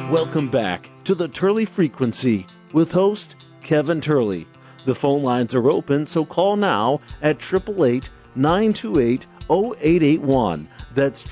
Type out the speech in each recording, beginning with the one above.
Welcome back to the Turley Frequency with host Kevin Turley. The phone lines are open, so call now at 888-928-0881. That's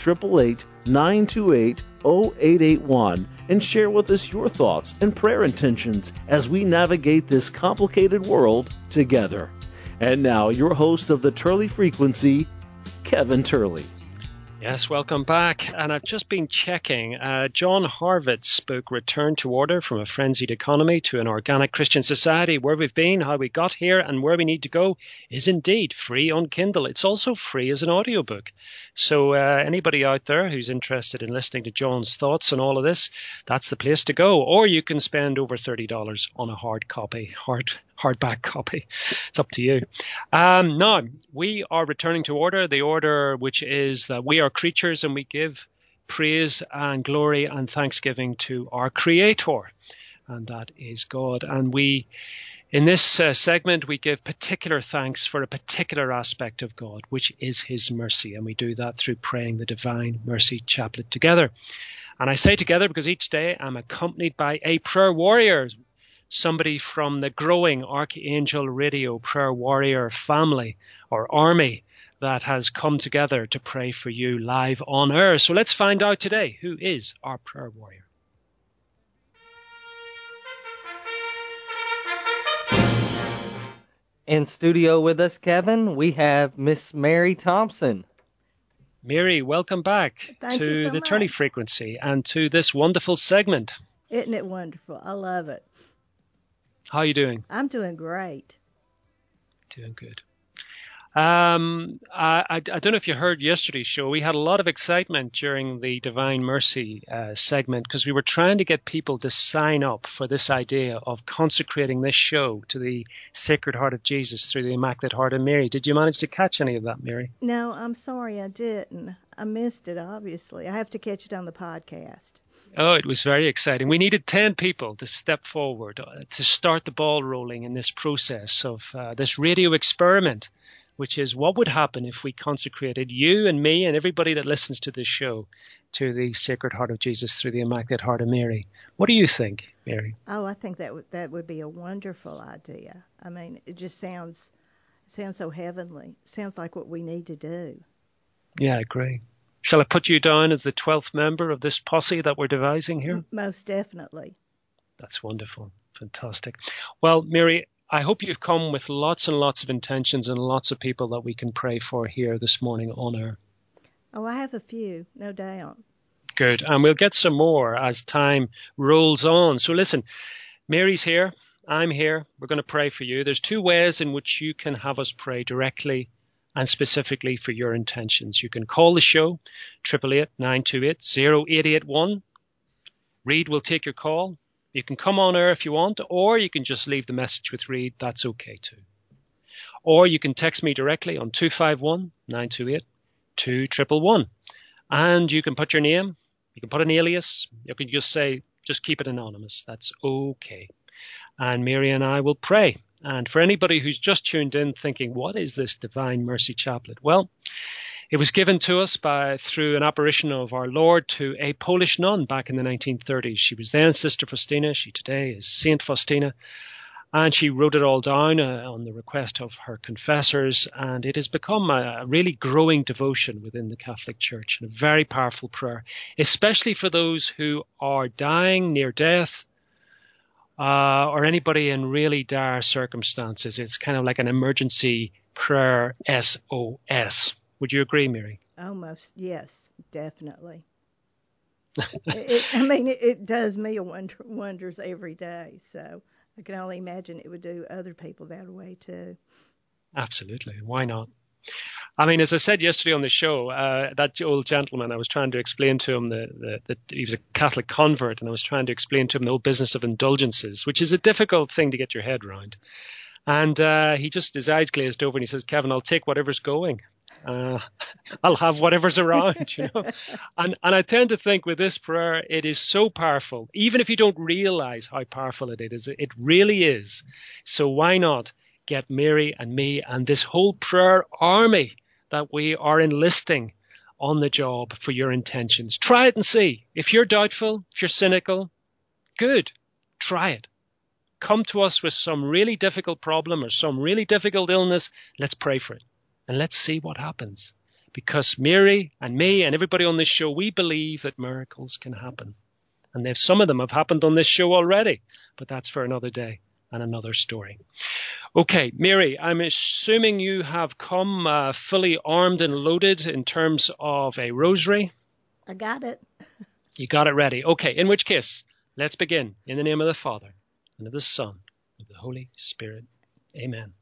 888-928-0881 and share with us your thoughts and prayer intentions as we navigate this complicated world together. And now, your host of the Turley Frequency, Kevin Turley. Yes, welcome back. And I've just been checking John Harvard's book, Return to Order, From a Frenzied Economy to an Organic Christian Society. Where we've been, how we got here, and where we need to go is indeed free on Kindle. It's also free as an audiobook. So anybody out there who's interested in listening to John's thoughts on all of this, that's the place to go. Or you can spend over $30 on a hardback copy. It's up to you. Now, we are returning to order, the order which is that we are creatures and we give praise and glory and thanksgiving to our Creator, and that is God. And we, in this segment, we give particular thanks for a particular aspect of God, which is His mercy, and we do that through praying the Divine Mercy Chaplet together. And I say together because each day I'm accompanied by a prayer warrior, somebody from the growing Archangel Radio Prayer Warrior family or army that has come together to pray for you live on air. So let's find out today who is our prayer warrior. In studio with us, Kevin, we have Miss Mary Thompson. Mary, welcome back to the Turley Frequency and to this wonderful segment. Isn't it wonderful? I love it. How are you doing? I'm doing great. Doing good. I don't know if you heard yesterday's show. We had a lot of excitement during the Divine Mercy segment because we were trying to get people to sign up for this idea of consecrating this show to the Sacred Heart of Jesus through the Immaculate Heart of Mary. Did you manage to catch any of that, Mary? No, I'm sorry I didn't. I missed it, obviously. I have to catch it on the podcast. Oh, it was very exciting. We needed 10 people to step forward to start the ball rolling in this process of this radio experiment, which is what would happen if we consecrated you and me and everybody that listens to this show to the Sacred Heart of Jesus through the Immaculate Heart of Mary. What do you think, Mary? Oh, I think that would be a wonderful idea. I mean, it just sounds so heavenly. It sounds like what we need to do. Yeah, I agree. Shall I put you down as the 12th member of this posse that we're devising here? Most definitely. That's wonderful. Fantastic. Well, Mary, I hope you've come with lots and lots of intentions and lots of people that we can pray for here this morning on air. Oh, I have a few, no doubt. Good. And we'll get some more as time rolls on. So listen, Mary's here. I'm here. We're going to pray for you. There's two ways in which you can have us pray directly and specifically for your intentions. You can call the show, 888-928-0881. Reed will take your call. You can come on air if you want, or you can just leave the message with Reed. That's okay too. Or you can text me directly on 251-928-2111. And you can put your name, you can put an alias, you can just say, just keep it anonymous. That's okay. And Mary and I will pray. And for anybody who's just tuned in thinking, what is this Divine Mercy Chaplet? Well, it was given to us through an apparition of our Lord to a Polish nun back in the 1930s. She was then Sister Faustina. She today is Saint Faustina. And she wrote it all down on the request of her confessors. And it has become a really growing devotion within the Catholic Church and a very powerful prayer, especially for those who are dying near death, or anybody in really dire circumstances. It's kind of like an emergency prayer SOS. Would you agree, Mary? Almost, yes, definitely. It does me wonders every day, so I can only imagine it would do other people that way too. Absolutely. Why not? I mean, as I said yesterday on the show, that old gentleman, I was trying to explain to him that he was a Catholic convert, and I was trying to explain to him the whole business of indulgences, which is a difficult thing to get your head around. And he just, his eyes glazed over and he says, Kevin, I'll take whatever's going. I'll have whatever's around, you know. And I tend to think with this prayer, it is so powerful, even if you don't realize how powerful it is. It really is. So why not get Mary and me and this whole prayer army that we are enlisting on the job for your intentions? Try it and see. If you're doubtful, if you're cynical, Good. Try it. Come to us with some really difficult problem or some really difficult illness. Let's pray for it. And let's see what happens. Because Mary and me and everybody on this show, we believe that miracles can happen. And some of them have happened on this show already. But that's for another day and another story. Okay, Mary, I'm assuming you have come fully armed and loaded in terms of a rosary. I got it. You got it ready. Okay, in which case, let's begin. In the name of the Father, and of the Son, and of the Holy Spirit. Amen.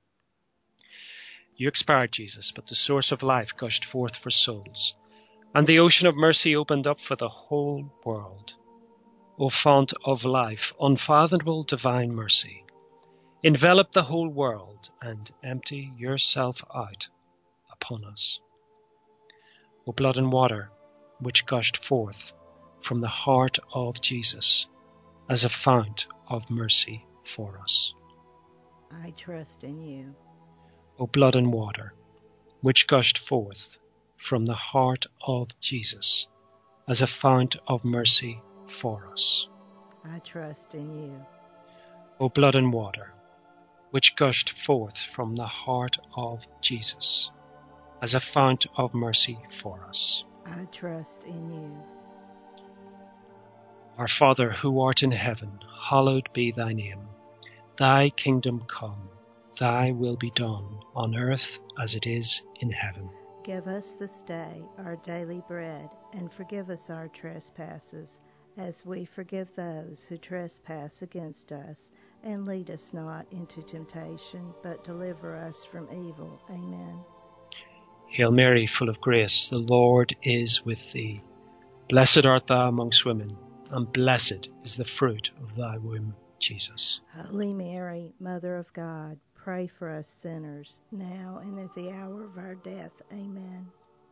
You expired, Jesus, but the source of life gushed forth for souls, and the ocean of mercy opened up for the whole world. O fount of life, unfathomable divine mercy, envelop the whole world and empty yourself out upon us. O blood and water, which gushed forth from the heart of Jesus as a fount of mercy for us. I trust in you. O blood and water, which gushed forth from the heart of Jesus as a fount of mercy for us. I trust in you. O blood and water, which gushed forth from the heart of Jesus as a fount of mercy for us. I trust in you. Our Father, who art in heaven, hallowed be thy name. Thy kingdom come, thy will be done, on earth as it is in heaven. Give us this day our daily bread, and forgive us our trespasses, as we forgive those who trespass against us. And lead us not into temptation, but deliver us from evil. Amen. Hail Mary, full of grace, the Lord is with thee. Blessed art thou amongst women, and blessed is the fruit of thy womb, Jesus. Holy Mary, Mother of God, pray for us sinners, now and at the hour of our death. Amen.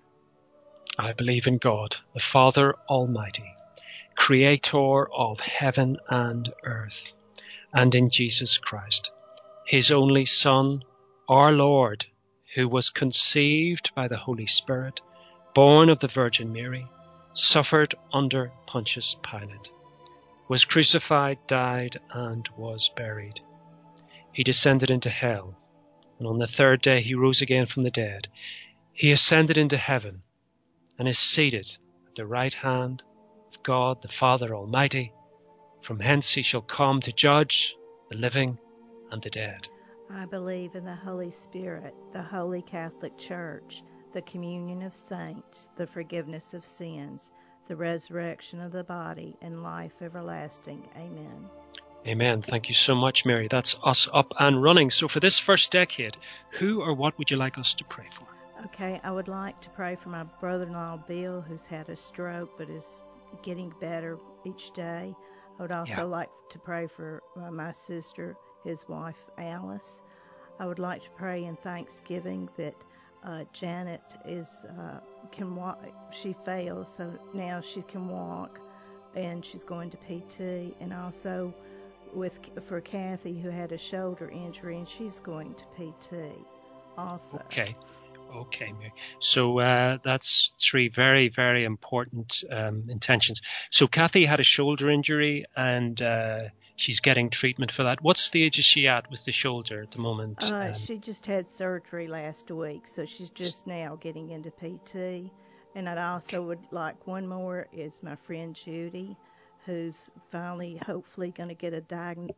I believe in God, the Father Almighty, Creator of heaven and earth, and in Jesus Christ, his only Son, our Lord, who was conceived by the Holy Spirit, born of the Virgin Mary, suffered under Pontius Pilate, was crucified, died, and was buried. He descended into hell, and on the third day he rose again from the dead. He ascended into heaven, and is seated at the right hand of God the Father Almighty. From hence he shall come to judge the living and the dead. I believe in the Holy Spirit, the Holy Catholic Church, the communion of saints, the forgiveness of sins, the resurrection of the body, and life everlasting. Amen. Amen. Thank you so much, Mary. That's us up and running. So for this first decade, who or what would you like us to pray for? Okay, I would like to pray for my brother-in-law Bill, who's had a stroke but is getting better each day. I would also like to pray for my sister, his wife Alice. I would like to pray in thanksgiving that Janet can walk. She fell, so now she can walk, and she's going to PT. And also for Kathy, who had a shoulder injury, and she's going to PT also. Okay, Mary. So that's three very, very important intentions. So Kathy had a shoulder injury, and she's getting treatment for that. What stage is she at with the shoulder at the moment? She just had surgery last week, so she's just now getting into PT. And I'd also would like one more is my friend Judy, who's finally, hopefully, going to get a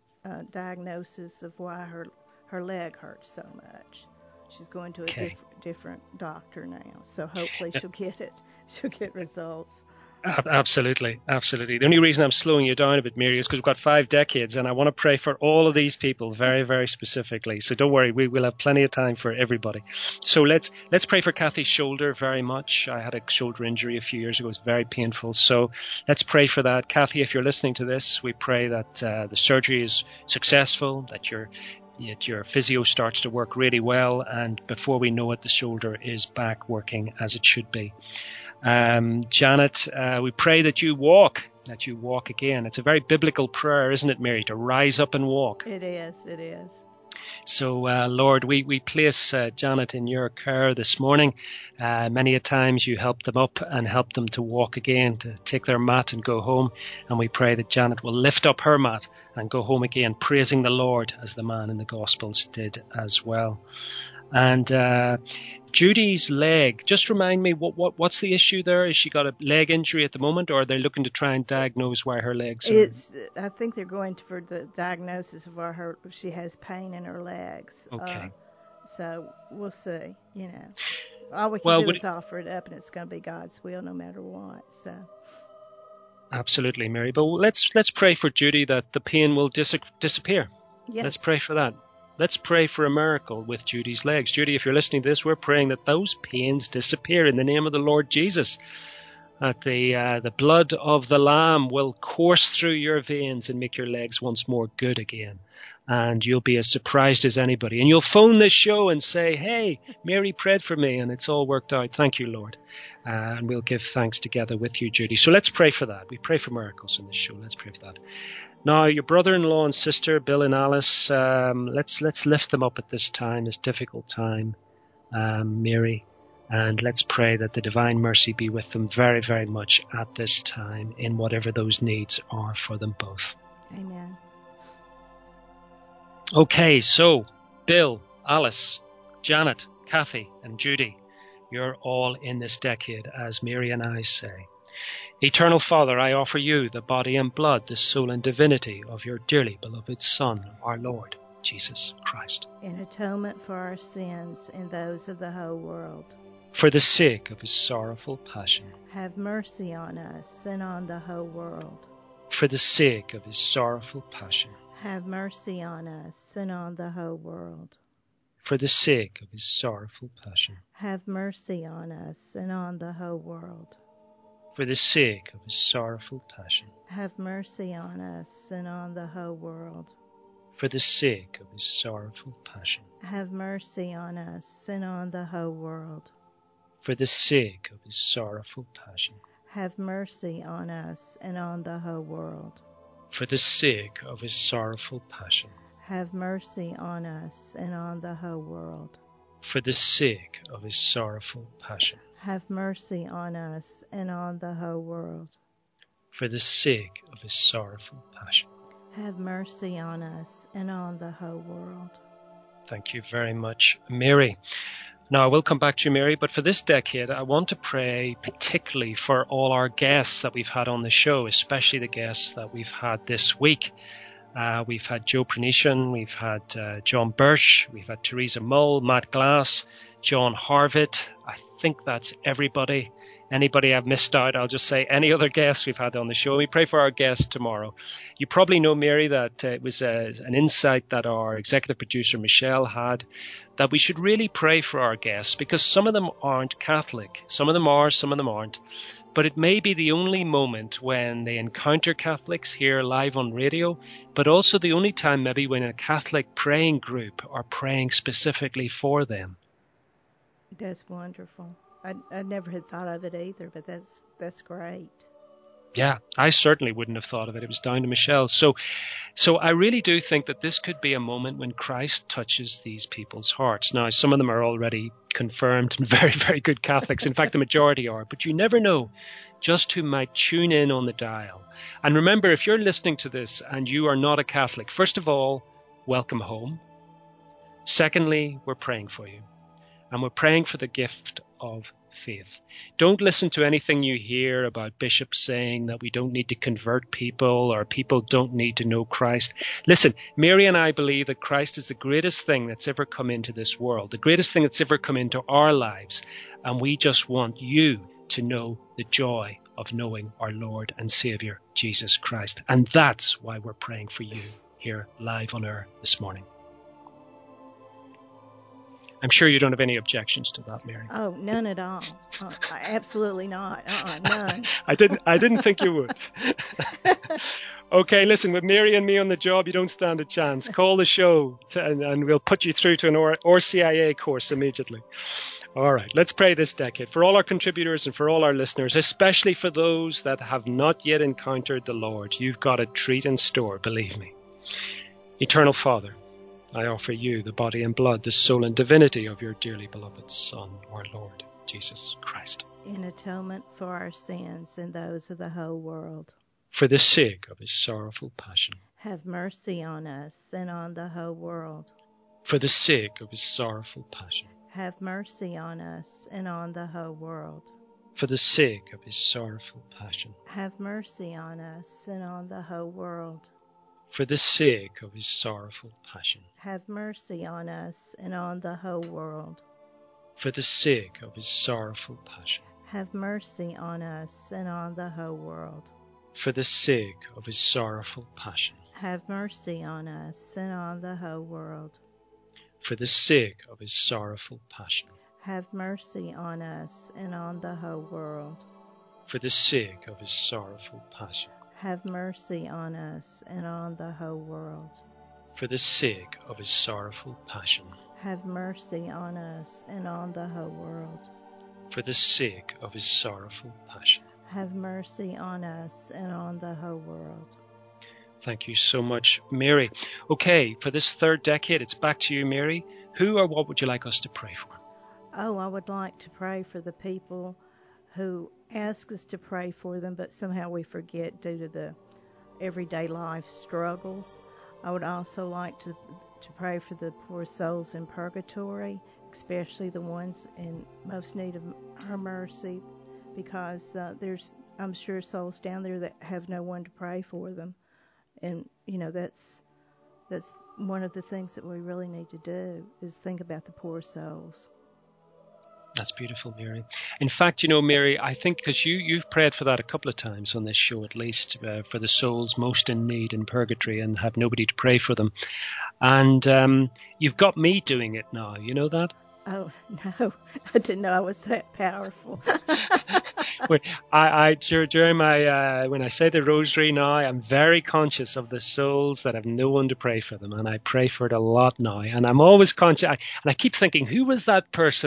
diagnosis of why her leg hurts so much. She's going to a different doctor now, so hopefully she'll get it. She'll get results. Absolutely. The only reason I'm slowing you down a bit, Mary, is because we've got 5 decades, and I want to pray for all of these people very, very specifically. So don't worry, we will have plenty of time for everybody. So let's pray for Kathy's shoulder very much. I had a shoulder injury a few years ago. It was very painful. So let's pray for that. Kathy, if you're listening to this, we pray that the surgery is successful, that your physio starts to work really well, and before we know it, the shoulder is back working as it should be. Janet, we pray that you walk again. It's a very biblical prayer, isn't it, Mary, to rise up and walk? It is. So, Lord, we place Janet in your care this morning. Many a times you help them up and help them to walk again, to take their mat and go home. And we pray that Janet will lift up her mat and go home again, praising the Lord as the man in the Gospels did as well. And Judy's leg, just remind me, what's the issue there? Has she got a leg injury at the moment, or are they looking to try and diagnose why her legs are... I think they're going for the diagnosis of why she has pain in her legs. Okay. So we'll see, All we can do is offer it up, and it's going to be God's will no matter what. So. Absolutely, Mary. But let's pray for Judy that the pain will disappear. Yes. Let's pray for that. Let's pray for a miracle with Judy's legs. Judy, if you're listening to this, we're praying that those pains disappear in the name of the Lord Jesus. That the blood of the Lamb will course through your veins and make your legs once more good again. And you'll be as surprised as anybody. And you'll phone this show and say, hey, Mary prayed for me, and it's all worked out. Thank you, Lord. And we'll give thanks together with you, Judy. So let's pray for that. We pray for miracles in this show. Let's pray for that. Now, your brother-in-law and sister, Bill and Alice, let's lift them up at this time, this difficult time, Mary. And let's pray that the divine mercy be with them very, very much at this time in whatever those needs are for them both. Amen. Okay, so Bill, Alice, Janet, Kathy, and Judy, you're all in this decade, as Mary and I say. Eternal Father, I offer you the body and blood, the soul and divinity of your dearly beloved Son, our Lord, Jesus Christ. In atonement for our sins and those of the whole world. For the sake of his sorrowful passion. Have mercy on us and on the whole world. For the sake of his sorrowful passion. Have mercy on us and on the whole world. For the sake of his sorrowful passion. Have mercy on us and on the whole world. For the sake of his sorrowful passion. Have mercy on us and on the whole world. For the sake of his sorrowful passion. Have mercy on us and on the whole world. For the sake of his sorrowful passion. Have mercy on us and on the whole world. For the sake of his sorrowful passion. Have mercy on us and on the whole world. For the sake of his sorrowful passion. Have mercy on us and on the whole world. For the sake of his sorrowful passion. Have mercy on us and on the whole world. Thank you very much, Mary. Now, I will come back to you, Mary, but for this decade, I want to pray particularly for all our guests that we've had on the show, especially the guests that we've had this week. We've had Joe Pranician, we've had John Birch, we've had Teresa Mull, Matt Glass, John Harvett. I think that's everybody. Anybody I've missed out, I'll just say any other guests we've had on the show. We pray for our guests tomorrow. You probably know, Mary, that it was an insight that our executive producer, Michelle, had, that we should really pray for our guests because some of them aren't Catholic. Some of them are, some of them aren't. But it may be the only moment when they encounter Catholics here live on radio, but also the only time maybe when a Catholic praying group are praying specifically for them. That's wonderful. I never had thought of it either, but that's great. Yeah, I certainly wouldn't have thought of it. It was down to Michelle. So I really do think that this could be a moment when Christ touches these people's hearts. Now, some of them are already confirmed and very, very good Catholics. In fact, the majority are. But you never know just who might tune in on the dial. And remember, if you're listening to this and you are not a Catholic, first of all, welcome home. Secondly, we're praying for you. And we're praying for the gift of faith. Don't listen to anything you hear about bishops saying that we don't need to convert people or people don't need to know Christ. Listen, Mary and I believe that Christ is the greatest thing that's ever come into this world, the greatest thing that's ever come into our lives. And we just want you to know the joy of knowing our Lord and Savior, Jesus Christ. And that's why we're praying for you here live on air this morning. I'm sure you don't have any objections to that, Mary. Oh, none at all. Absolutely not. None. I didn't think you would. Okay, listen, with Mary and me on the job, you don't stand a chance. Call the show and we'll put you through to an RCIA course immediately. All right, let's pray this decade for all our contributors and for all our listeners, especially for those that have not yet encountered the Lord. You've got a treat in store, believe me. Eternal Father, I offer you the body and blood, the soul and divinity of your dearly beloved Son, our Lord Jesus Christ. In atonement for our sins and those of the whole world. For the sake of his sorrowful passion. Have mercy on us and on the whole world. For the sake of his sorrowful passion. Have mercy on us and on the whole world. For the sake of his sorrowful passion. Have mercy on us and on the whole world. For the sake of his sorrowful passion. Have mercy on us and on the whole world. For the sake of his sorrowful passion. Have mercy on us and on the whole world. For the sake of his sorrowful passion. Have mercy on us and on the whole world. For the sake of his sorrowful passion. Have mercy on us and on the whole world. For the sake of his sorrowful passion. Have mercy on us and on the whole world. For the sake of his sorrowful passion. Have mercy on us and on the whole world. For the sake of his sorrowful passion. Have mercy on us and on the whole world. Thank you so much, Mary. Okay, for this third decade, it's back to you, Mary. Who or what would you like us to pray for? Oh, I would like to pray for the people who ask us to pray for them, but somehow we forget due to the everyday life struggles. I would also like to pray for the poor souls in purgatory, especially the ones in most need of our mercy, because there's, I'm sure, souls down there that have no one to pray for them. And, you know, that's one of the things that we really need to do is think about the poor souls. That's beautiful, Mary. In fact, you know, Mary, I think because you've prayed for that a couple of times on this show, at least, for the souls most in need in purgatory and have nobody to pray for them. And you've got me doing it now. You know that? Oh, no. I didn't know I was that powerful. During my when I say the rosary now, I'm very conscious of the souls that have no one to pray for them, and I pray for it a lot now. And I'm always conscious, and I keep thinking, who was that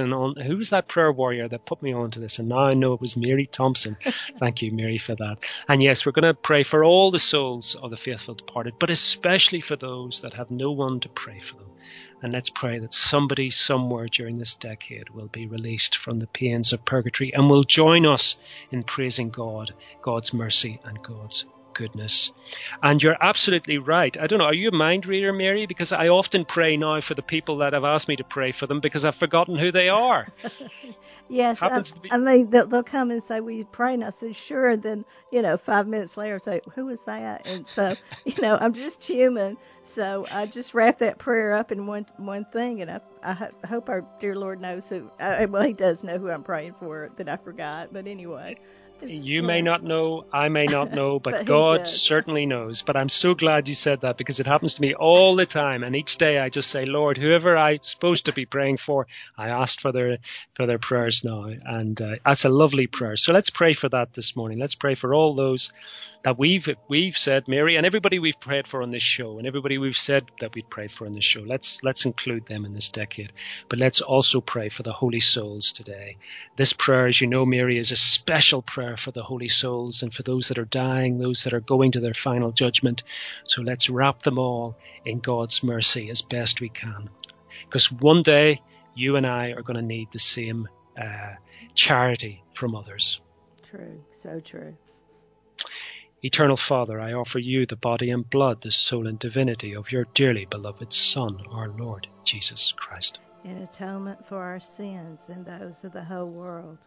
prayer warrior that put me onto this? And now I know it was Mary Thompson. Thank you, Mary, for that. And yes, we're going to pray for all the souls of the faithful departed, but especially for those that have no one to pray for them. And let's pray that somebody somewhere during this decade will be released from the pains of purgatory and will join us in praising God, God's mercy and God's goodness. And you're absolutely right. I don't know, are you a mind reader, Mary? Because I often pray now for the people that have asked me to pray for them because I've forgotten who they are. Yes, I mean, they'll come and say, will you pray? And I said, sure. And then, 5 minutes later, I say, who is that? And so, I'm just human. So I just wrap that prayer up in one thing. And I hope our dear Lord knows who, he does know who I'm praying for that I forgot. But anyway. You may not know, I may not know, but God certainly knows. But I'm so glad you said that because it happens to me all the time. And each day I just say, Lord, whoever I'm supposed to be praying for, I asked for their prayers now. And that's a lovely prayer. So let's pray for that this morning. Let's pray for all those that we've said, Mary, and everybody we've prayed for on this show, and everybody we've said that we'd prayed for on this show. Let's include them in this decade. But let's also pray for the holy souls today. This prayer, as you know, Mary, is a special prayer for the holy souls and for those that are dying, those that are going to their final judgment. So let's wrap them all in God's mercy as best we can. Because one day, you and I are going to need the same charity from others. True, so true. Eternal Father, I offer you the body and blood, the soul and divinity of your dearly beloved Son, our Lord Jesus Christ. In atonement for our sins and those of the whole world.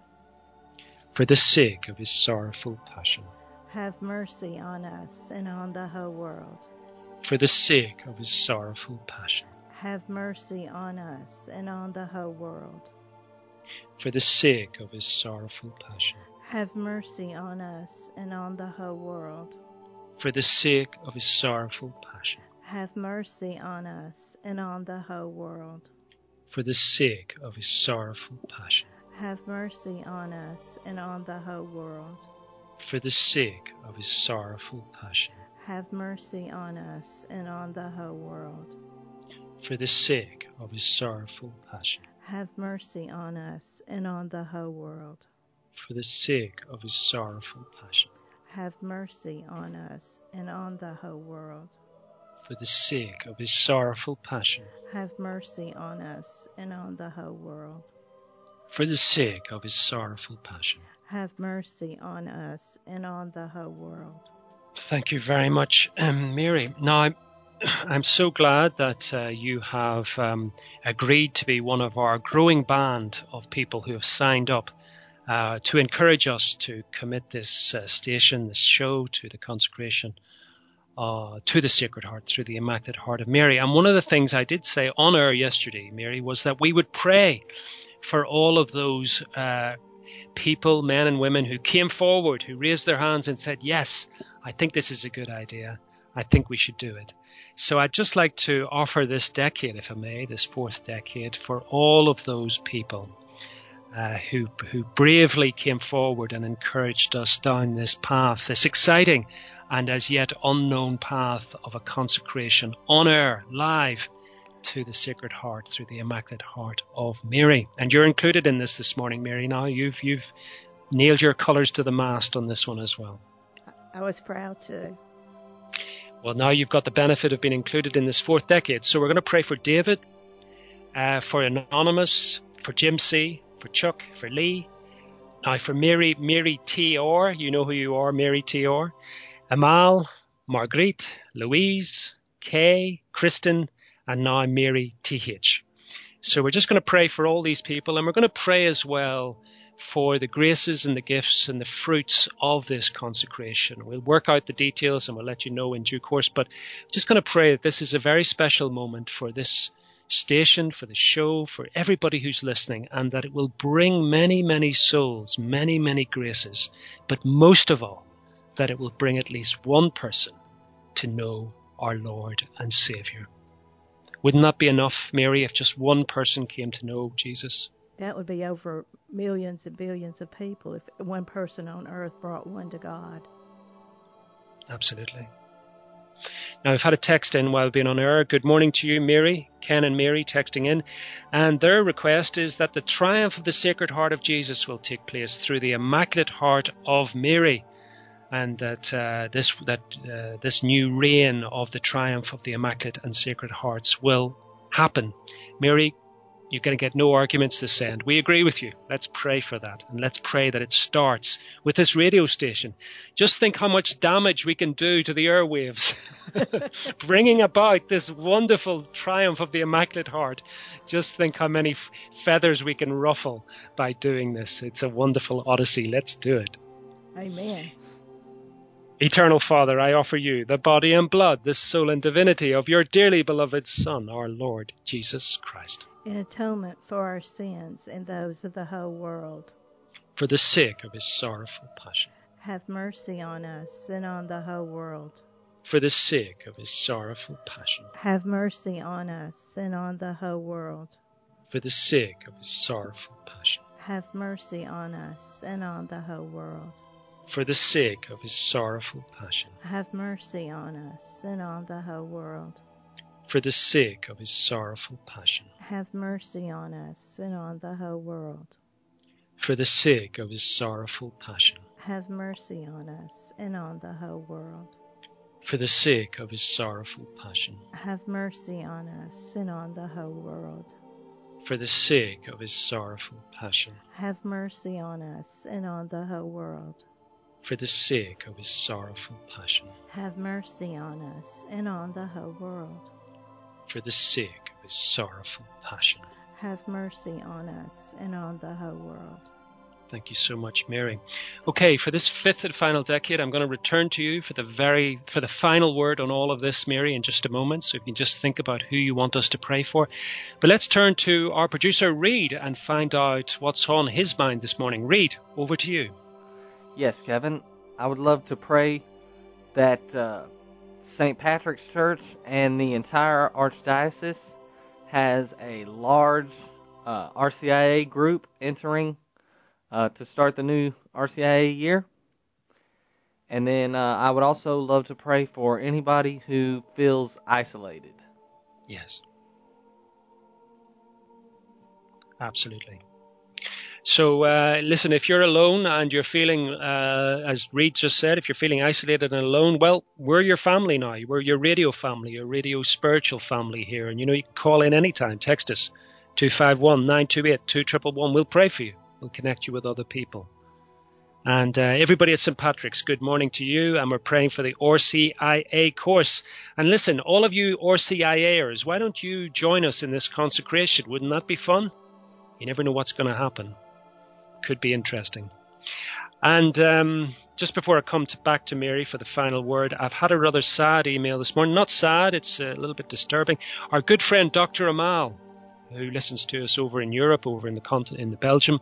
For the sake of his sorrowful passion. Have mercy on us and on the whole world. For the sake of his sorrowful passion. Have mercy on us and on the whole world. For the sake of his sorrowful passion. Have mercy on us and on the whole world. For the sake of his sorrowful passion. Have mercy on us and on the whole world. For the sake of his sorrowful passion. Have mercy on us and on the whole world. For the sake of his sorrowful passion. Have mercy on us and on the whole world. For the sake of his sorrowful passion. Have mercy on us and on the whole world. For the sake of his sorrowful passion. Have mercy on us and on the whole world. for the sake of his sorrowful passion, have mercy on us and on the whole world. for the sake of his sorrowful passion. Have mercy on us and on the whole world. Thank you very much, Mary. Now, I'm so glad that you have agreed to be one of our growing band of people who have signed up to encourage us to commit this station, this show, to the consecration to the Sacred Heart through the Immaculate Heart of Mary. And one of the things I did say on air yesterday, Mary, was that we would pray for all of those people, men and women, who came forward, who raised their hands and said, yes, I think this is a good idea. I think we should do it. So I'd just like to offer this decade, if I may, this fourth decade, for all of those people who bravely came forward and encouraged us down this path, this exciting and as yet unknown path of a consecration on air, live, to the Sacred Heart through the Immaculate Heart of Mary. And you're included in this morning, Mary. Now you've nailed your colours to the mast on this one as well. I was proud to. Well, now you've got the benefit of being included in this fourth decade. So we're going to pray for David, for Anonymous, for Jim C., for Chuck, for Lee. Now for Mary T.R., you know who you are, Mary T.R., Amal, Marguerite, Louise, Kay, Kristen, and now Mary T.H. So we're just going to pray for all these people, and we're going to pray as well for the graces and the gifts and the fruits of this consecration. We'll work out the details and we'll let you know in due course, but just going to pray that this is a very special moment for this station, for the show, for everybody who's listening, and that it will bring many, many souls, many, many graces, but most of all, that it will bring at least one person to know our Lord and Saviour. Wouldn't that be enough, Mary, if just one person came to know Jesus? That would be over millions and billions of people if one person on earth brought one to God. Absolutely. Now, we've had a text in while being on air. Good morning to you, Mary. Ken and Mary texting in. And their request is that the triumph of the Sacred Heart of Jesus will take place through the Immaculate Heart of Mary. And that this new reign of the triumph of the Immaculate and Sacred Hearts will happen. Mary, you're going to get no arguments this end. We agree with you. Let's pray for that. And let's pray that it starts with this radio station. Just think how much damage we can do to the airwaves. Bringing about this wonderful triumph of the Immaculate Heart. Just think how many feathers we can ruffle by doing this. It's a wonderful odyssey. Let's do it. Amen. Eternal Father, I offer you the body and blood, the soul and divinity of your dearly beloved Son, our Lord Jesus Christ. In atonement for our sins and those of the whole world. For the sake of his sorrowful passion. Have mercy on us and on the whole world. For the sake of his sorrowful passion. Have mercy on us and on the whole world. For the sake of his sorrowful passion. Have mercy on us and on the whole world. For the sake of his sorrowful passion. Have mercy on us and on the whole world. For the sake of his sorrowful passion. Have mercy on us and on the whole world. For the sake of his sorrowful passion. Have mercy on us and on the whole world. For the sake of his sorrowful passion. Have mercy on us and on the whole world. For the sake of his sorrowful passion. Have mercy on us and on the whole world. For the sake of his sorrowful passion. Have mercy on us and on the whole world. For the sake of his sorrowful passion. Have mercy on us and on the whole world. Thank you so much, Mary. Okay, for this fifth and final decade, I'm going to return to you for the final word on all of this, Mary, in just a moment. So if you can just think about who you want us to pray for. But let's turn to our producer, Reed, and find out what's on his mind this morning. Reed, over to you. Yes, Kevin. I would love to pray that St. Patrick's Church and the entire Archdiocese has a large RCIA group entering to start the new RCIA year. And then I would also love to pray for anybody who feels isolated. Yes. Absolutely. So listen, if you're alone and you're feeling, as Reed just said, if you're feeling isolated and alone, well, we're your family now. We're your radio family, your radio spiritual family here. And, you can call in anytime. Text us, 251-928-2111. We'll pray for you. We'll connect you with other people. And everybody at St. Patrick's, good morning to you. And we're praying for the RCIA course. And listen, all of you RCIAers, why don't you join us in this consecration? Wouldn't that be fun? You never know what's going to happen. Could be interesting. And just before I come back to Mary for the final word, I've had a rather sad email this morning. Not sad, it's a little bit disturbing. Our good friend Dr. Amal, who listens to us over in Europe, over in the Belgium,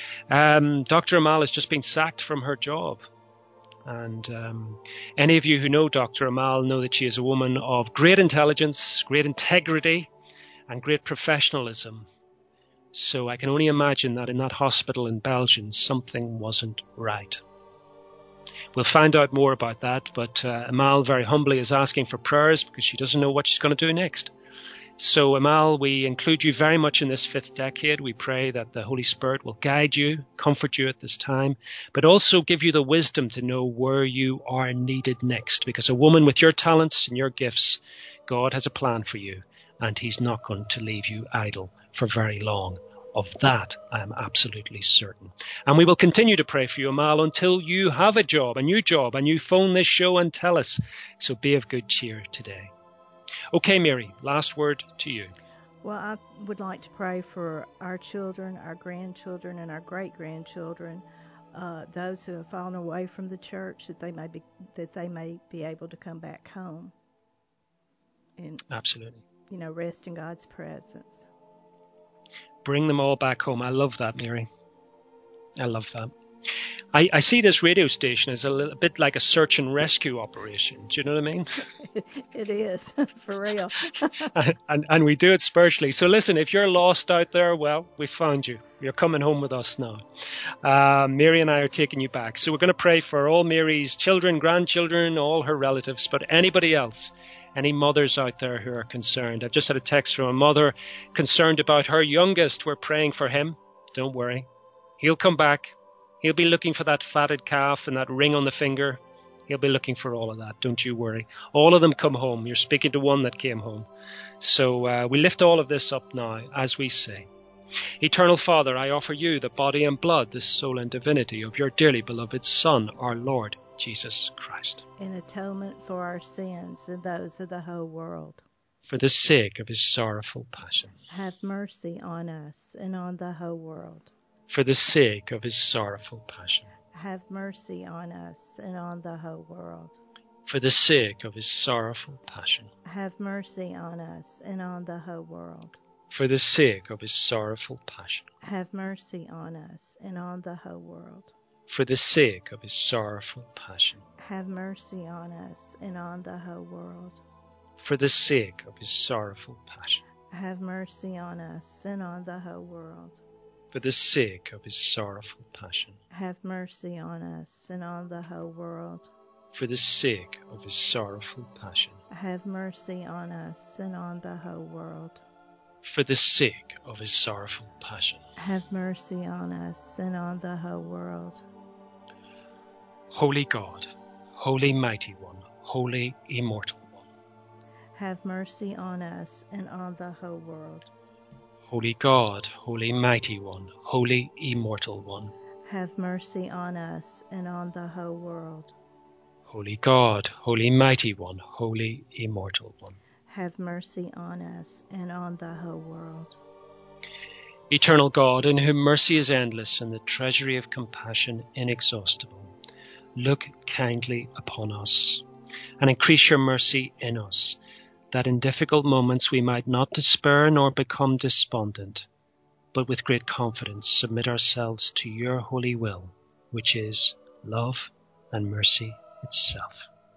Dr. Amal has just been sacked from her job. And any of you who know Dr. Amal know that she is a woman of great intelligence, great integrity, and great professionalism. So I can only imagine that in that hospital in Belgium, something wasn't right. We'll find out more about that, but Amal very humbly is asking for prayers because she doesn't know what she's going to do next. So Amal, we include you very much in this 5th decade. We pray that the Holy Spirit will guide you, comfort you at this time, but also give you the wisdom to know where you are needed next. Because a woman with your talents and your gifts, God has a plan for you, and he's not going to leave you idle for very long. Of that, I am absolutely certain. And we will continue to pray for you, Amal, until you have a new job, and you phone this show and tell us. So be of good cheer today. Okay, Mary, last word to you. Well, I would like to pray for our children, our grandchildren, and our great-grandchildren, those who have fallen away from the church, that they may be able to come back home. And, absolutely. Rest in God's presence. Bring them all back home. I love that, Mary. I love that. I see this radio station as a bit like a search and rescue operation. Do you know what I mean? It is, for real. and we do it spiritually. So listen, if you're lost out there, well, we found you. You're coming home with us now. Mary and I are taking you back. So we're going to pray for all Mary's children, grandchildren, all her relatives, but anybody else. Any mothers out there who are concerned. I've just had a text from a mother concerned about her youngest. We're praying for him. Don't worry. He'll come back. He'll be looking for that fatted calf and that ring on the finger. He'll be looking for all of that. Don't you worry. All of them come home. You're speaking to one that came home. So we lift all of this up now as we say. Eternal Father, I offer you the body and blood, the soul and divinity of your dearly beloved Son, our Lord Jesus Christ. In atonement for our sins and those of the whole world. For the sake of his sorrowful passion. Have mercy on us and on the whole world. For the sake of his sorrowful passion. Have mercy on us and on the whole world. For the sake of his sorrowful passion. Have mercy on us and on the whole world. For the sake of his sorrowful passion. Have mercy on us and on the whole world. For the sake of his sorrowful passion. Have mercy on us and on the whole world. For the sake of his sorrowful passion. Have mercy on us and on the whole world. For the sake of his sorrowful passion. Have mercy on us and on the whole world. For the sake of his sorrowful passion. Have mercy on us and on the whole world. For the sake of his sorrowful passion. Have mercy on us and on the whole world. Holy God, Holy Mighty One, Holy Immortal One. Have mercy on us and on the whole world. Holy God, Holy Mighty One, Holy Immortal One. Have mercy on us and on the whole world. Holy God, Holy Mighty One, Holy Immortal One. Have mercy on us and on the whole world. Eternal God, in whom mercy is endless and the treasury of compassion inexhaustible, look kindly upon us and increase your mercy in us, that in difficult moments we might not despair nor become despondent, but with great confidence submit ourselves to your holy will, which is love and mercy itself.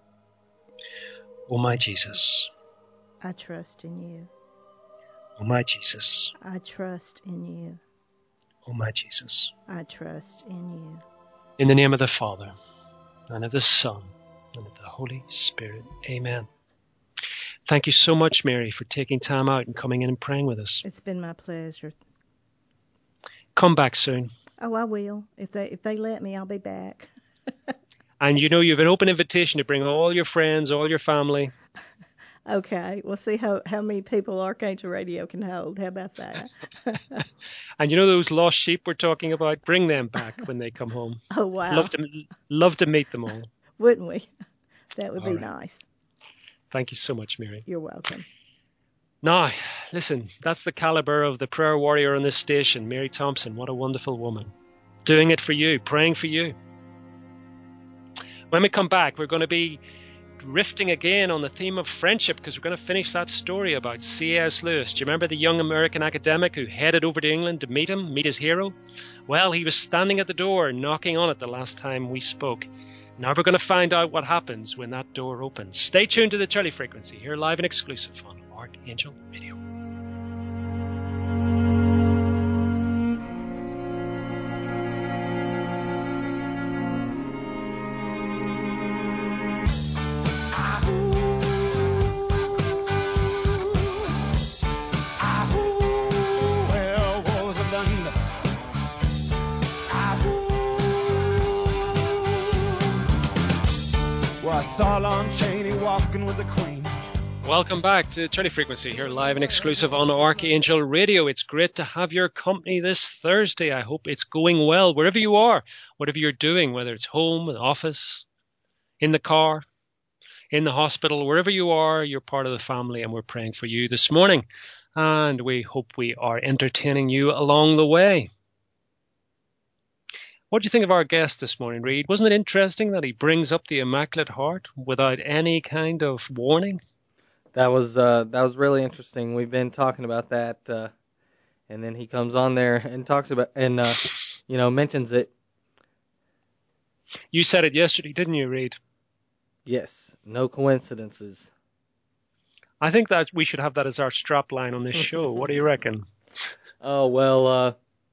O my Jesus, I trust in you. O my Jesus, I trust in you. O my Jesus. I trust in you. In the name of the Father, and of the Son, and of the Holy Spirit. Amen. Thank you so much, Mary, for taking time out and coming in and praying with us. It's been my pleasure. Come back soon. Oh, I will. If they let me, I'll be back. And you have an open invitation to bring all your friends, all your family. Okay, we'll see how many people Archangel Radio can hold. How about that? And those lost sheep we're talking about, bring them back when they come home. Oh, wow. Love to meet them all. Wouldn't we? That would all be right. Nice. Thank you so much, Mary. You're welcome. Now, listen, that's the caliber of the prayer warrior on this station, Mary Thompson. What a wonderful woman. Doing it for you, praying for you. When we come back, we're going to be drifting again on the theme of friendship, because we're going to finish that story about C.S. Lewis. Do you remember the young American academic who headed over to England to meet his hero? Well, he was standing at the door, knocking on it the last time we spoke. Now we're going to find out what happens when that door opens. Stay tuned to the Turley Frequency, here live and exclusive on Archangel Radio. Welcome back to Turley Frequency, here live and exclusive on Archangel Radio. It's great to have your company this Thursday. I hope it's going well wherever you are, whatever you're doing, whether it's home, in the office, in the car, in the hospital, wherever you are, you're part of the family, and we're praying for you this morning. And we hope we are entertaining you along the way. What do you think of our guest this morning, Reed? Wasn't it interesting that he brings up the Immaculate Heart without any kind of warning? That was really interesting. We've been talking about that, and then he comes on there and talks about and mentions it. You said it yesterday, didn't you, Reed? Yes, no coincidences. I think that we should have that as our strap line on this show. What do you reckon? Oh well,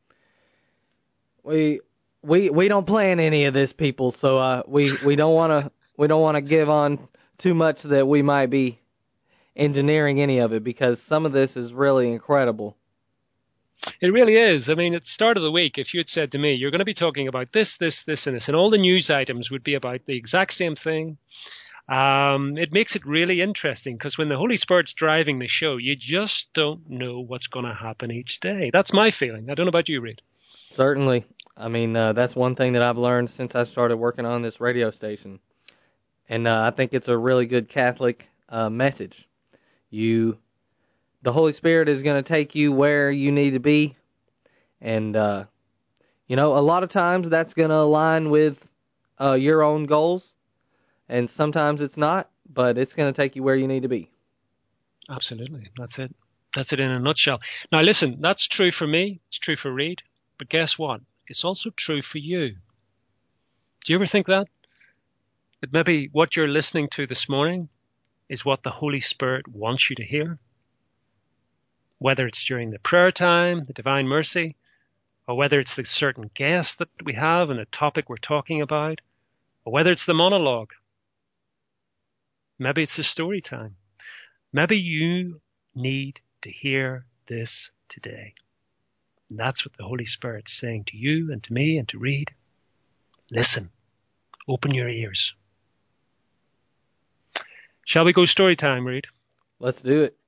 we don't plan any of this, people. So we don't want to give on too much that we might be engineering any of it, because some of this is really incredible. It really is. I mean, at the start of the week, if you had said to me, you're going to be talking about this, and this, and all the news items would be about the exact same thing, it makes it really interesting, because when the Holy Spirit's driving the show, you just don't know what's going to happen each day. That's my feeling. I don't know about you, Reed. Certainly. I mean, that's one thing that I've learned since I started working on this radio station. And I think it's a really good Catholic message. The Holy Spirit is going to take you where you need to be. And, a lot of times that's going to align with your own goals. And sometimes it's not, but it's going to take you where you need to be. Absolutely. That's it. That's it in a nutshell. Now, listen, that's true for me. It's true for Reed. But guess what? It's also true for you. Do you ever think that? That maybe what you're listening to this morning is what the Holy Spirit wants you to hear? Whether it's during the prayer time, the Divine Mercy, or whether it's the certain guest that we have and the topic we're talking about, or whether it's the monologue. Maybe it's the story time. Maybe you need to hear this today. And that's what the Holy Spirit's saying to you and to me and to Reed. Listen. Open your ears. Shall we go story time, Reed? Let's do it.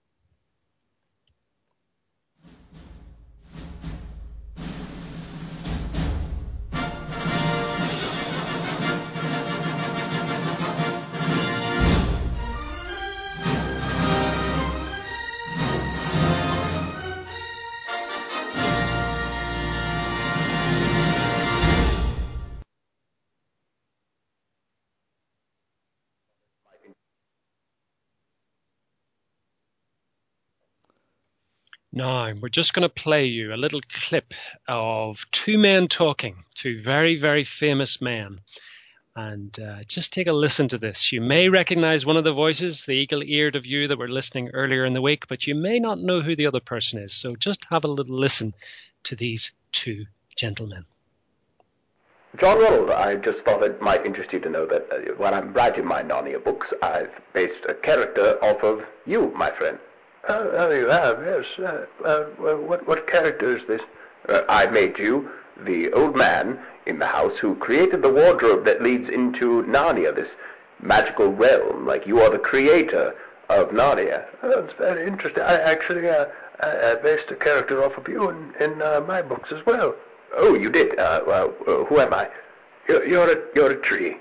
Now, we're just going to play you a little clip of two men talking, two very, very famous men. And just take a listen to this. You may recognize one of the voices, the eagle-eared of you that were listening earlier in the week, but you may not know who the other person is. So just have a little listen to these two gentlemen. John Ronald, I just thought it might interest you to know that when I'm writing my Narnia books, I've based a character off of you, my friend. Oh, you have, yes. What character is this? I made you the old man in the house who created the wardrobe that leads into Narnia, this magical realm, like you are the creator of Narnia. That's very interesting. I based a character off of you in my books as well. Oh, you did? Who am I? You're a tree.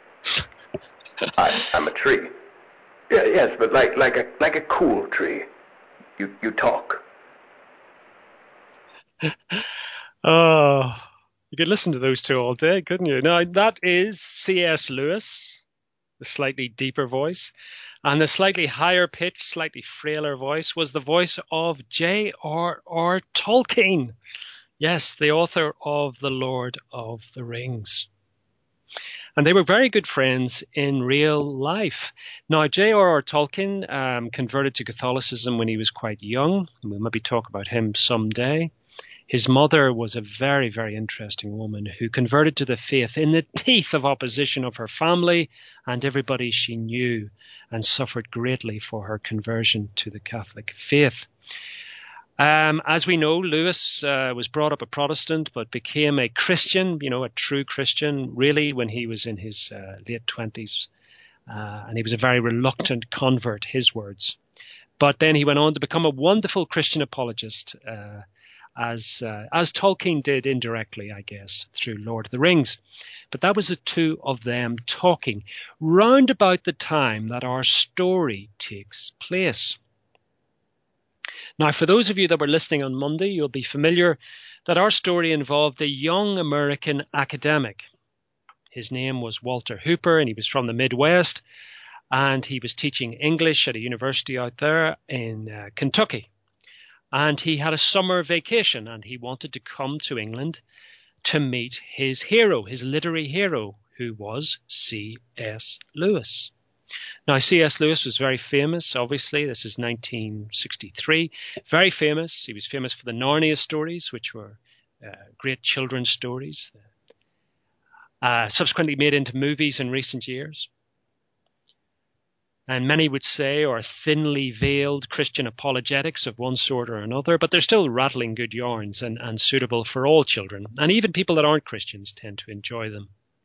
I'm a tree. Yeah, yes, but like a cool tree. You talk. Oh, you could listen to those two all day, couldn't you? Now, that is C.S. Lewis, the slightly deeper voice. And the slightly higher pitched, slightly frailer voice was the voice of J.R.R. Tolkien. Yes, the author of The Lord of the Rings. And they were very good friends in real life. Now, J.R.R. Tolkien converted to Catholicism when he was quite young. We'll maybe talk about him someday. His mother was a very, very interesting woman who converted to the faith in the teeth of opposition of her family and everybody she knew, and suffered greatly for her conversion to the Catholic faith. As we know, Lewis was brought up a Protestant but became a Christian, a true Christian, really, when he was in his late 20s. And he was a very reluctant convert, his words. But then he went on to become a wonderful Christian apologist, as Tolkien did indirectly, I guess, through Lord of the Rings. But that was the two of them talking round about the time that our story takes place. Now, for those of you that were listening on Monday, you'll be familiar that our story involved a young American academic. His name was Walter Hooper, and he was from the Midwest, and he was teaching English at a university out there in Kentucky. And he had a summer vacation, and he wanted to come to England to meet his hero, his literary hero, who was C.S. Lewis. Now, C.S. Lewis was very famous, obviously. This is 1963. Very famous. He was famous for the Narnia stories, which were great children's stories, subsequently made into movies in recent years. And many would say are thinly veiled Christian apologetics of one sort or another, but they're still rattling good yarns and suitable for all children. And even people that aren't Christians tend to enjoy them.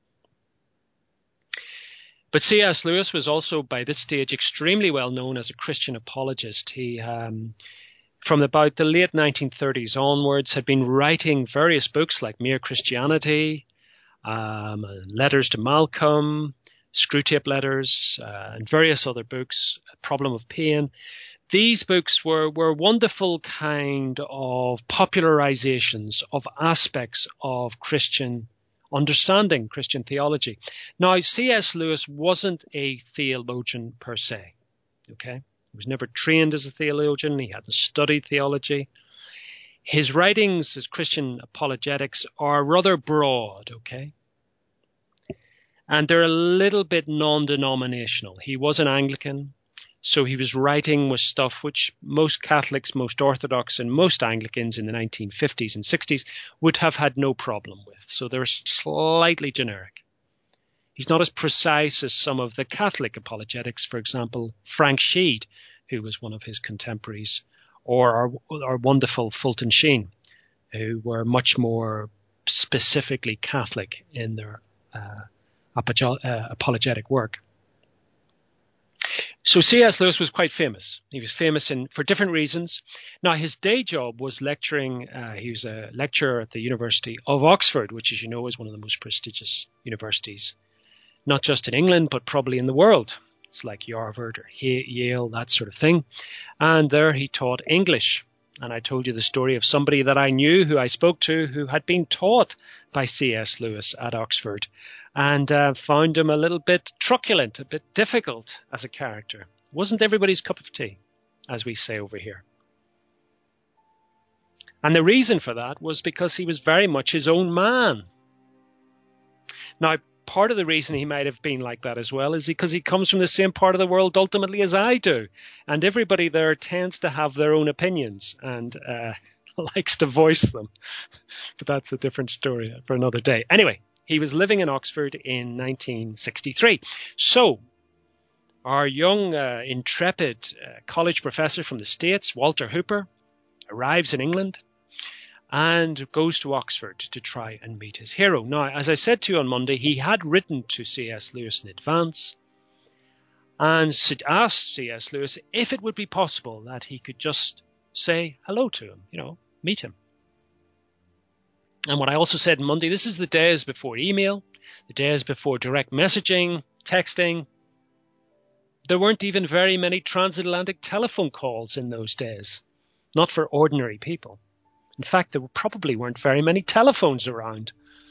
But C.S. Lewis was also, by this stage, extremely well known as a Christian apologist. He, from about the late 1930s onwards, had been writing various books like Mere Christianity, Letters to Malcolm, Screwtape Letters, and various other books, Problem of Pain. These books were wonderful kind of popularizations of aspects of Christian understanding, Christian theology. Now, C.S. Lewis wasn't a theologian per se, okay? He was never trained as a theologian. He hadn't studied theology. His writings as Christian apologetics are rather broad, okay? And they're a little bit non-denominational. He was an Anglican, so he was writing with stuff which most Catholics, most Orthodox, and most Anglicans in the 1950s and 60s would have had no problem with. So they're slightly generic. He's not as precise as some of the Catholic apologetics, for example, Frank Sheed, who was one of his contemporaries, or our wonderful Fulton Sheen, who were much more specifically Catholic in their apologetic work. So C.S. Lewis was quite famous. He was famous for different reasons. Now, his day job was lecturing. He was a lecturer at the University of Oxford, which, as you know, is one of the most prestigious universities, not just in England, but probably in the world. It's like Harvard or Yale, that sort of thing. And there he taught English. And I told you the story of somebody that I knew, who I spoke to, who had been taught by C.S. Lewis at Oxford, and found him a little bit truculent, a bit difficult as a character. Wasn't everybody's cup of tea, as we say over here. And the reason for that was because he was very much his own man. Now, part of the reason he might have been like that as well is because he comes from the same part of the world ultimately as I do. And everybody there tends to have their own opinions and likes to voice them. But that's a different story for another day. Anyway, he was living in Oxford in 1963. So our young, intrepid college professor from the States, Walter Hooper, arrives in England. and goes to Oxford to try and meet his hero. Now, as I said to you on Monday, he had written to C.S. Lewis in advance and asked C.S. Lewis if it would be possible that he could just say hello to him, meet him. And what I also said on Monday, this is the days before email, the days before direct messaging, texting. There weren't even very many transatlantic telephone calls in those days, not for ordinary people. In fact, there probably weren't very many telephones around.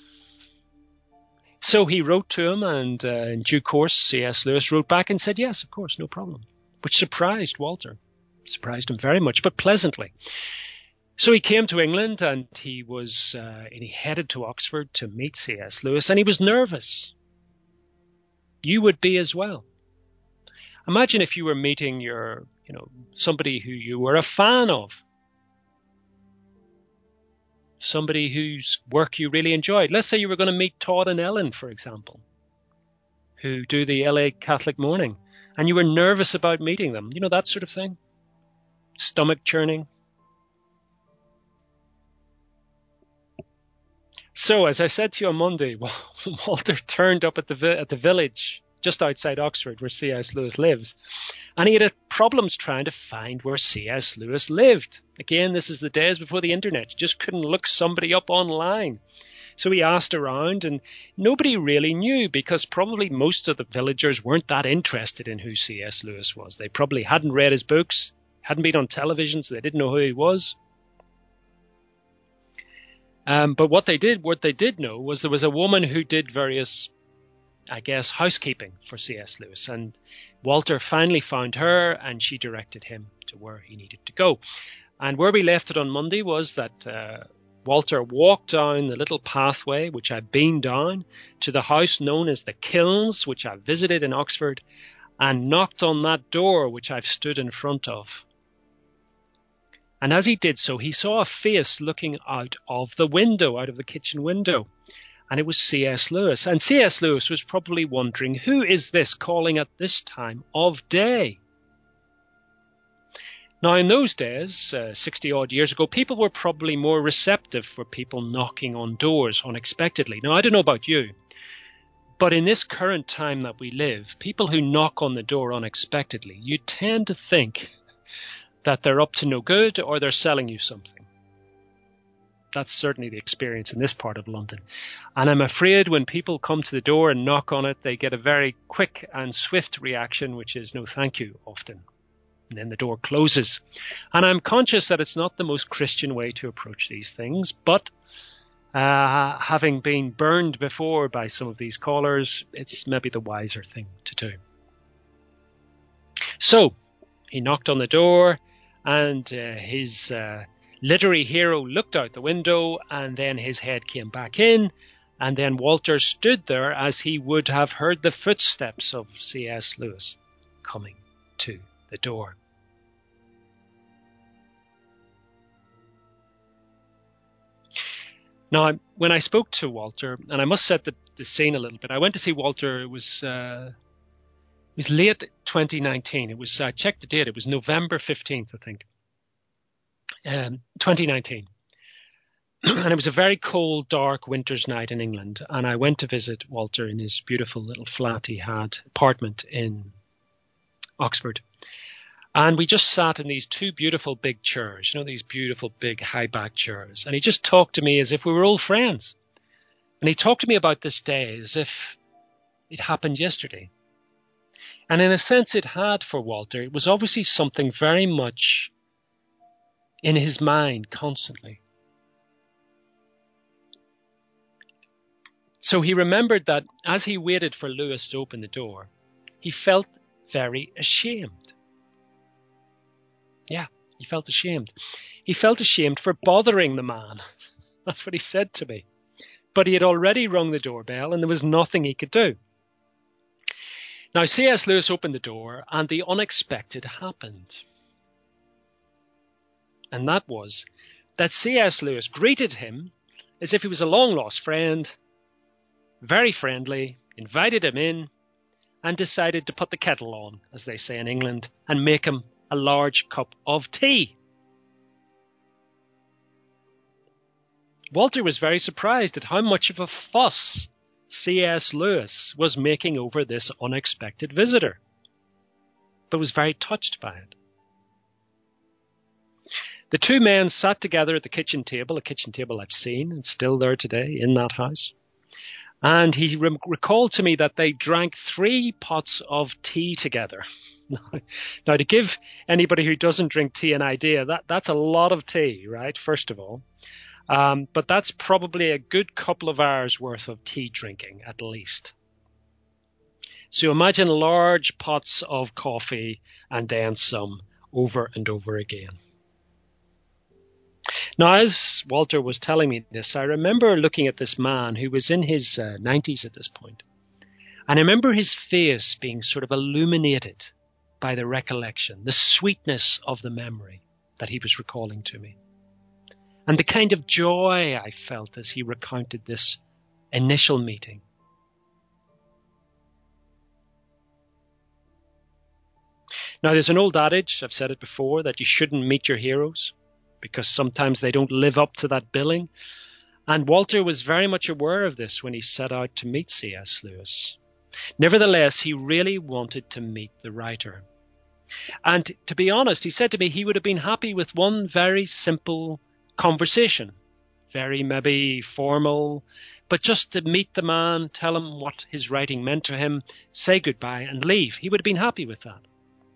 So he wrote to him, and in due course, C.S. Lewis wrote back and said, yes, of course, no problem, which surprised Walter. Surprised him very much, but pleasantly. So he came to England, and he headed to Oxford to meet C.S. Lewis, and he was nervous. You would be as well. Imagine if you were meeting somebody who you were a fan of. Somebody whose work you really enjoyed. Let's say you were going to meet Todd and Ellen, for example, who do the LA Catholic Morning, and you were nervous about meeting them. That sort of thing. Stomach churning. So, as I said to you on Monday, Walter turned up at the village just outside Oxford where C.S. Lewis lives, and he had problems trying to find where C.S. Lewis lived. Again, this is the days before the internet. You just couldn't look somebody up online. So he asked around, and nobody really knew, because probably most of the villagers weren't that interested in who C.S. Lewis was. They probably hadn't read his books, hadn't been on television, so they didn't know who he was. But what they did know was there was a woman who did various, housekeeping for C.S. Lewis. And Walter finally found her, and she directed him to where he needed to go. And where we left it on Monday was that Walter walked down the little pathway, which I'd been down, to the house known as the Kilns, which I visited in Oxford, and knocked on that door, which I've stood in front of. And as he did so, he saw a face looking out of the kitchen window. And it was C.S. Lewis. And C.S. Lewis was probably wondering, who is this calling at this time of day? Now, in those days, 60-odd years ago, people were probably more receptive for people knocking on doors unexpectedly. Now, I don't know about you, but in this current time that we live, people who knock on the door unexpectedly, you tend to think that they're up to no good or they're selling you something. That's certainly the experience in this part of London. And I'm afraid when people come to the door and knock on it, they get a very quick and swift reaction, which is no thank you often. And then the door closes. And I'm conscious that it's not the most Christian way to approach these things, but having been burned before by some of these callers, it's maybe the wiser thing to do. So he knocked on the door, and his literary hero looked out the window, and then his head came back in, and then Walter stood there as he would have heard the footsteps of C.S. Lewis coming to the door. Now, when I spoke to Walter, and I must set the scene a little bit, I went to see Walter. It was late 2019. I checked the date. It was November 15th, I think, 2019. And it was a very cold, dark winter's night in England. And I went to visit Walter in his beautiful little flat he had, apartment in Oxford. And we just sat in these two beautiful big chairs, these beautiful big high-back chairs. And he just talked to me as if we were old friends. And he talked to me about this day as if it happened yesterday. And in a sense it had for Walter. It was obviously something very much in his mind constantly. So he remembered that as he waited for Lewis to open the door, he felt very ashamed. Yeah, he felt ashamed. He felt ashamed for bothering the man. That's what he said to me. But he had already rung the doorbell and there was nothing he could do. Now, C.S. Lewis opened the door and the unexpected happened. And that was that C.S. Lewis greeted him as if he was a long-lost friend, very friendly, invited him in, and decided to put the kettle on, as they say in England, and make him a large cup of tea. Walter was very surprised at how much of a fuss C.S. Lewis was making over this unexpected visitor, but was very touched by it. The two men sat together at the kitchen table, a kitchen table I've seen, and still there today in that house. And he recalled to me that they drank 3 pots of tea together. Now, to give anybody who doesn't drink tea an idea, that's a lot of tea, right, first of all. But that's probably a good couple of hours worth of tea drinking, at least. So imagine large pots of coffee and then some over and over again. Now, as Walter was telling me this, I remember looking at this man who was in his 90s at this point. And I remember his face being sort of illuminated by the recollection, the sweetness of the memory that he was recalling to me. And the kind of joy I felt as he recounted this initial meeting. Now, there's an old adage, I've said it before, that you shouldn't meet your heroes because sometimes they don't live up to that billing. And Walter was very much aware of this when he set out to meet C.S. Lewis. Nevertheless, he really wanted to meet the writer. And to be honest, he said to me he would have been happy with one very simple conversation, very maybe formal, but just to meet the man, tell him what his writing meant to him, say goodbye and leave. He would have been happy with that.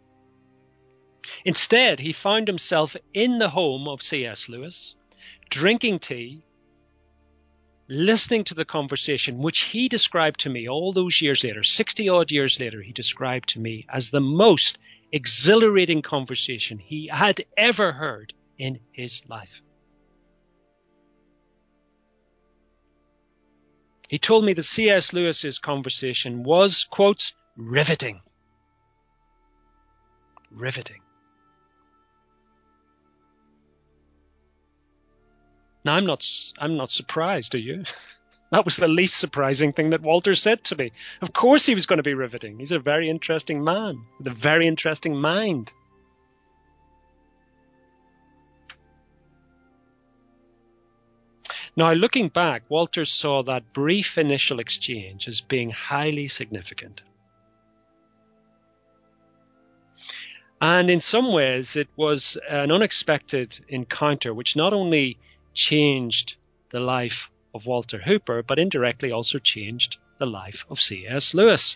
Instead, he found himself in the home of C.S. Lewis, drinking tea, listening to the conversation, which he described to me all those years later, 60-odd years later, he described to me as the most exhilarating conversation he had ever heard in his life. He told me that C.S. Lewis's conversation was, quotes, riveting. Riveting. Now, I'm not surprised, are you? That was the least surprising thing that Walter said to me. Of course he was going to be riveting. He's a very interesting man with a very interesting mind. Now, looking back, Walter saw that brief initial exchange as being highly significant. And in some ways, it was an unexpected encounter which not only changed the life of Walter Hooper, but indirectly also changed the life of C.S. Lewis.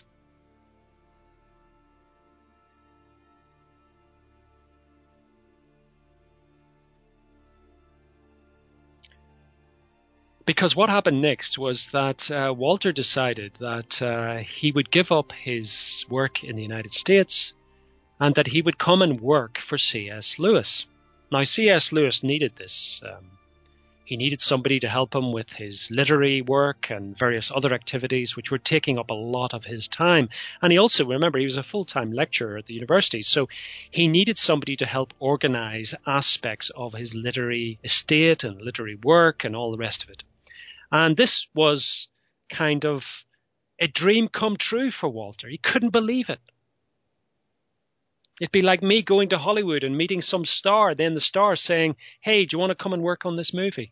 Because what happened next was that Walter decided that he would give up his work in the United States and that he would come and work for C.S. Lewis. Now, C.S. Lewis needed this. He needed somebody to help him with his literary work and various other activities which were taking up a lot of his time. And he also, remember, he was a full-time lecturer at the university, so he needed somebody to help organize aspects of his literary estate and literary work and all the rest of it. And this was kind of a dream come true for Walter. He couldn't believe it. It'd be like me going to Hollywood and meeting some star, then the star saying, "Hey, do you want to come and work on this movie?"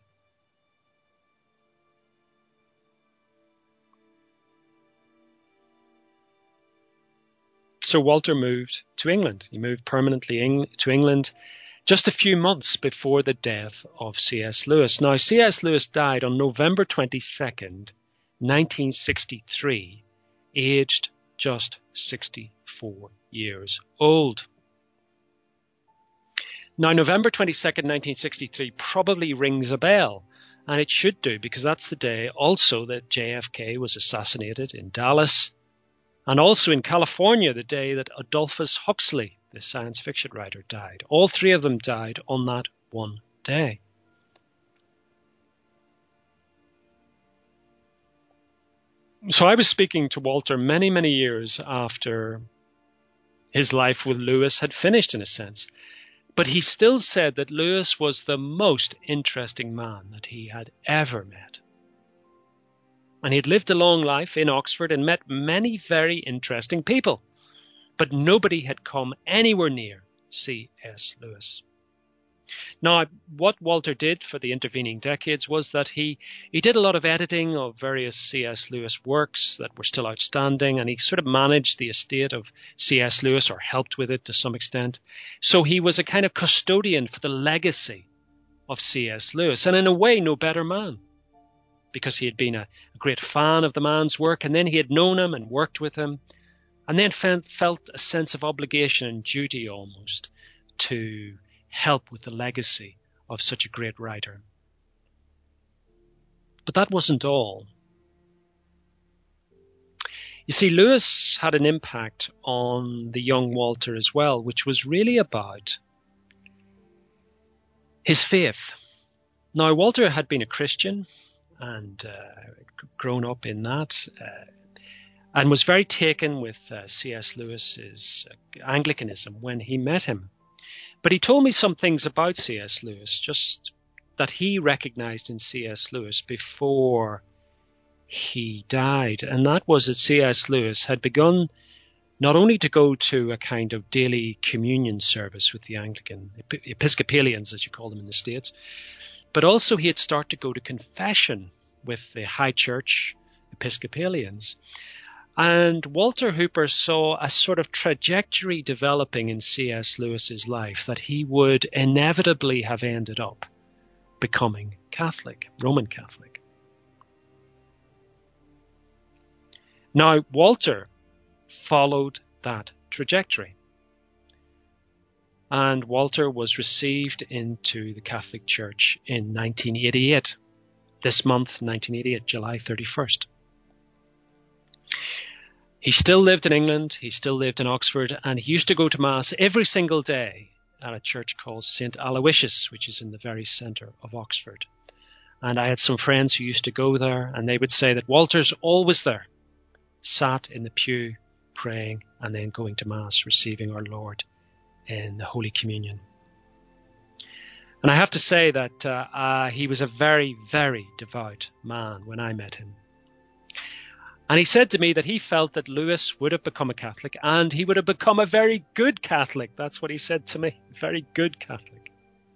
So Walter moved to England. He moved permanently to England just a few months before the death of C.S. Lewis. Now, C.S. Lewis died on November 22nd, 1963, aged just 64 years old. Now, November 22nd, 1963 probably rings a bell, and it should do, because that's the day also that JFK was assassinated in Dallas, and also in California, the day that Aldous Huxley, the science fiction writer, died. All three of them died on that one day. So I was speaking to Walter many, many years after his life with Lewis had finished, in a sense. But he still said that Lewis was the most interesting man that he had ever met. And he had lived a long life in Oxford and met many very interesting people. But nobody had come anywhere near C.S. Lewis. Now, what Walter did for the intervening decades was that he did a lot of editing of various C.S. Lewis works that were still outstanding, and he sort of managed the estate of C.S. Lewis, or helped with it to some extent. So he was a kind of custodian for the legacy of C.S. Lewis, and in a way, no better man, because he had been a great fan of the man's work, and then he had known him and worked with him, and then felt a sense of obligation and duty almost to help with the legacy of such a great writer. But that wasn't all. You see, Lewis had an impact on the young Walter as well, which was really about his faith. Now, Walter had been a Christian and grown up in that, and was very taken with C.S. Lewis's Anglicanism when he met him. But he told me some things about C.S. Lewis, just that he recognized in C.S. Lewis before he died. And that was that C.S. Lewis had begun not only to go to a kind of daily communion service with the Anglican, Episcopalians, as you call them in the States, but also he had started to go to confession with the High Church Episcopalians. And Walter Hooper saw a sort of trajectory developing in C.S. Lewis's life that he would inevitably have ended up becoming Catholic, Roman Catholic. Now, Walter followed that trajectory. And Walter was received into the Catholic Church in 1988. This month, 1988, July 31st. He still lived in England, he still lived in Oxford, and he used to go to Mass every single day at a church called St. Aloysius, which is in the very centre of Oxford. And I had some friends who used to go there, and they would say that Walter's always there, sat in the pew, praying, and then going to Mass, receiving our Lord in the Holy Communion. And I have to say that he was a very, very devout man when I met him. And he said to me that he felt that Lewis would have become a Catholic, and he would have become a very good Catholic. That's what he said to me, very good Catholic.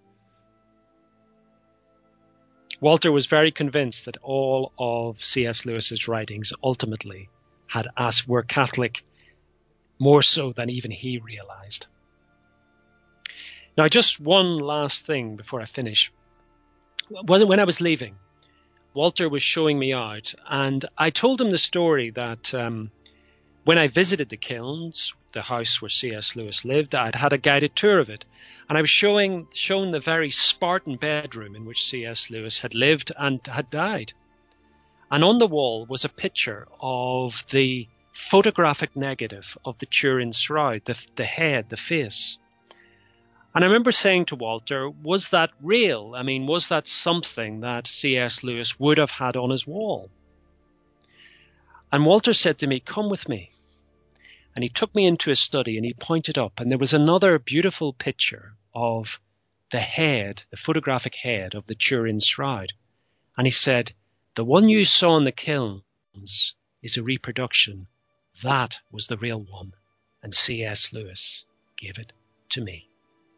Walter was very convinced that all of C.S. Lewis's writings ultimately were Catholic, more so than even he realized. Now, just one last thing before I finish. When I was leaving, Walter was showing me out, and I told him the story that when I visited the Kilns, the house where C.S. Lewis lived, I'd had a guided tour of it, and I was shown the very Spartan bedroom in which C.S. Lewis had lived and had died. And on the wall was a picture of the photographic negative of the Turin Shroud, the head, the face. And I remember saying to Walter, was that real? I mean, was that something that C.S. Lewis would have had on his wall? And Walter said to me, come with me. And he took me into his study and he pointed up, and there was another beautiful picture of the head, the photographic head of the Turin Shroud. And he said, the one you saw in the Kilns is a reproduction. That was the real one. And C.S. Lewis gave it to me.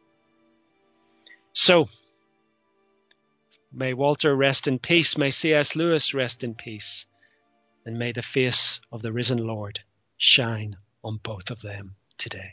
So, may Walter rest in peace, may C.S. Lewis rest in peace, and may the face of the risen Lord shine on both of them today.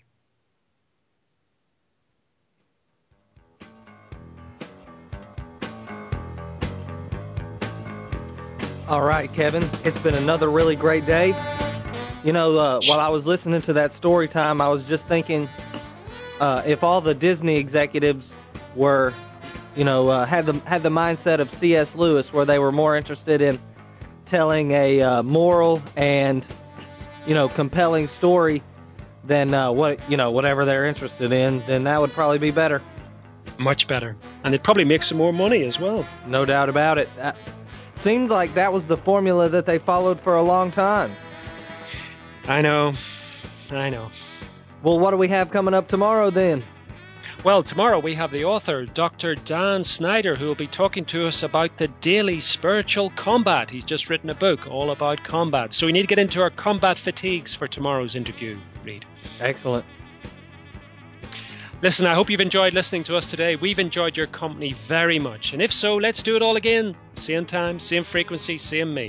All right, Kevin, it's been another really great day. You know, while I was listening to that story time, I was just thinking, if all the Disney executives were, had the mindset of C.S. Lewis, where they were more interested in telling a moral and, compelling story than whatever they're interested in, then that would probably be better. Much better. And it'd probably make some more money as well. No doubt about it. Seemed like that was the formula that they followed for a long time. I know. Well, what do we have coming up tomorrow then? Well, tomorrow we have the author, Dr. Dan Snyder, who will be talking to us about the daily spiritual combat. He's just written a book all about combat. So we need to get into our combat fatigues for tomorrow's interview, Reed. Excellent. Listen, I hope you've enjoyed listening to us today. We've enjoyed your company very much. And if so, let's do it all again. Same time, same frequency, same me.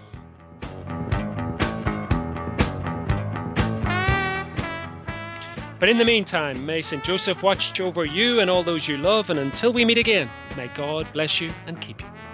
But in the meantime, may St. Joseph watch over you and all those you love. And until we meet again, may God bless you and keep you.